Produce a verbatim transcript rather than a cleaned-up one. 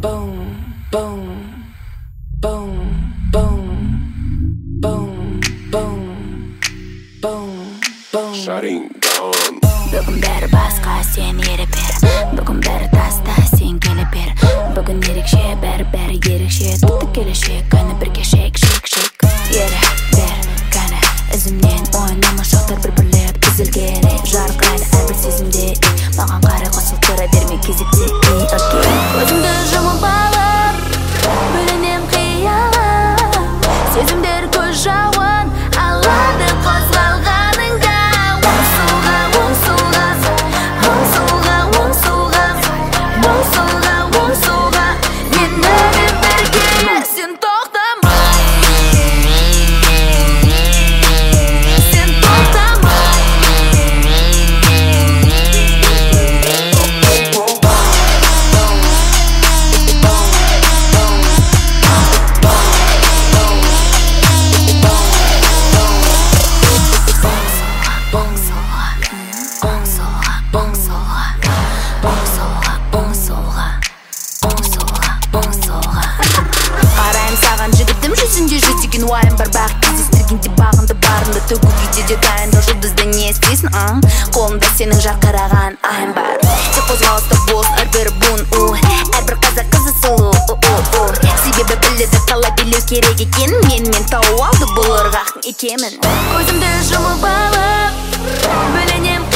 boom, boom, boom, boom, boom, boom, boom, boom. Shutting down. Бүгін бәрі басқа, сен еріп бер. Бүгін бәрі таста, сен келіп бер. Бүгін ерекше, бәрі-бәрі ерекше. Тұтты келешек, кәні бірге шек, шек, шек. Еріп бер, кәні ізімнен ойнама шоқтар бір-бірлеп үзілгелеп жарқырайды әрбір сезімде. Маған қарай қосылып тұра берме кезекте. Өзіңді жұмып алып, бөлінем қиялап. Сезімдер көз жауын алады қозғалғаныңда. Оңсуға, оңсуға, оңсуға, оңсуға, оңсуға, оңсуға. Менімен бірге сен тоқтама, сен тоқтама. Қарайым саған жігітім, жүзінде жүздеген уайым бар. Бақ кездестіргенде бағынды барынды төгуге де дайынды. Жұлдызды не істейсің, аң? Қолымда сенің жарқыраған айым бар. Тек қозғалыста бос, әрбір буын у, әрбір қазақ қызы сұлу. Себебі біледі қалай билеу керек екен. Менімен тауып алды бұл ырғақтың икемін. Көзімді жұмып алып, бөлінем